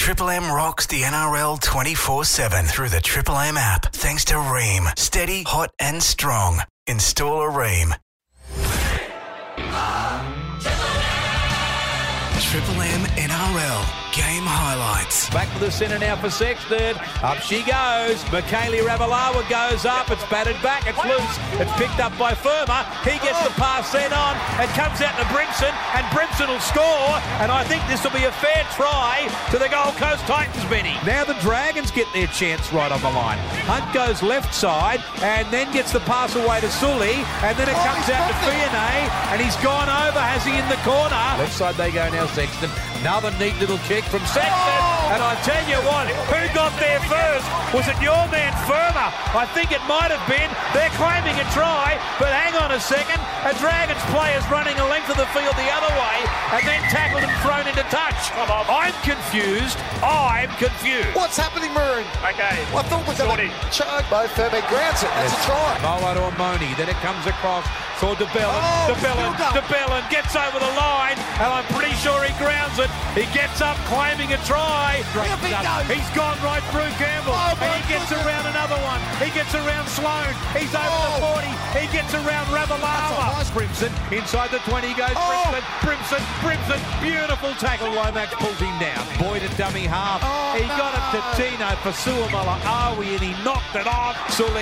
Triple M rocks the NRL 24/7 through the Triple M app. Thanks to Ream. Steady, hot and strong. Install a Ream. Triple M NRL game highlights. Back to the centre now for Sexton. Up she goes. Michaeli Ravalawa goes up. It's batted back. It's loose. It's picked up by Firma. He gets the pass sent on. It comes out to Brimson, and Brimson will score. And I think this will be a fair try to the Gold Coast Titans, Benny. Now the Dragons get their chance right on the line. Hunt goes left side and then gets the pass away to Sully. And then it comes out to Fionney. And he's gone over. Has he in the corner? Left side they go now, Sexton. Another neat little kick from Sexton. And I tell you what, who got there first? Was it your man Firma? I think it might have been. They're claiming a try, but hang on a second. A Dragons player's running a length of the field the other way and then tackled and thrown into touch. I'm confused. What's happening, Maroon? Okay. I thought we're going to charge. Bo Firma grounds it. That's a try. Moa to Amoni. Then it comes across for DeBellin. DeBellin gets over the line, and I'm pretty sure he grounds it. He gets up claiming a try. He's gone right through Campbell. And he gets around another one. He gets around Sloan. He's over the 40. He gets around Ravalawa. Brimson inside the 20 goes Brimson. Beautiful tackle. Lomax pulls him down. Boyd at dummy half. He got it to Tino for Suamala Awi, and he knocked it off.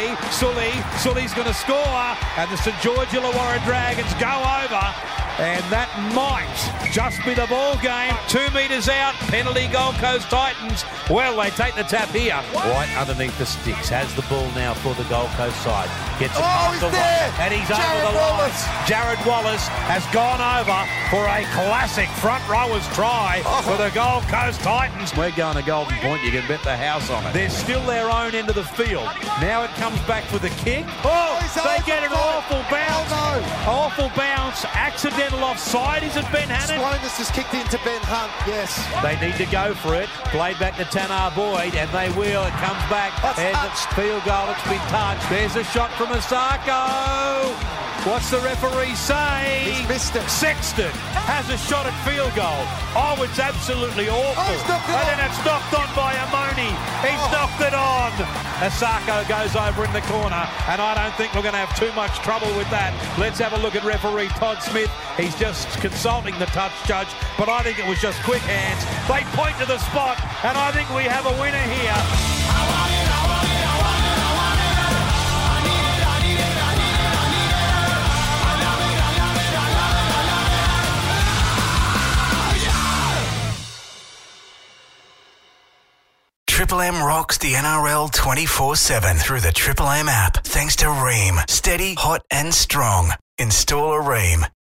Sully's going to score, and the St George Illawarra Dragons go over. And that might just be the ball game. 2 metres out, penalty Gold Coast Titans. Well, they take the tap here. White underneath the sticks, has the ball now for the Gold Coast side. Gets it past the line, and he's over the line. Jared Wallace has gone over for a classic front rowers try for the Gold Coast Titans. We're going to Golden Point, you can bet the house on it. They're still their own end of the field. Now it comes back for the kick. They get an awful bounce. Awful bounce, accidental offside. Is it Ben Hannon? Sloanus has kicked into Ben Hunt, yes. They need to go for it. Played back to Tanner Boyd, and they will. It comes back. There's a field goal. It's been touched. There's a shot from Asako. What's the referee say? He's missed it. Sexton has a shot at field goal. Oh, it's absolutely awful. And then it's knocked on by Amoni. He's knocked it on. Asako goes over in the corner, and I don't think we're going to have too much trouble with that. Let's have a look at referee Todd Smith. He's just consulting the touch judge, but I think it was just quick hands. They point to the spot, and I think we have a winner here. Triple M rocks the NRL 24/7 through the Triple M app. Thanks to Ream. Steady, hot and strong. Install a Ream.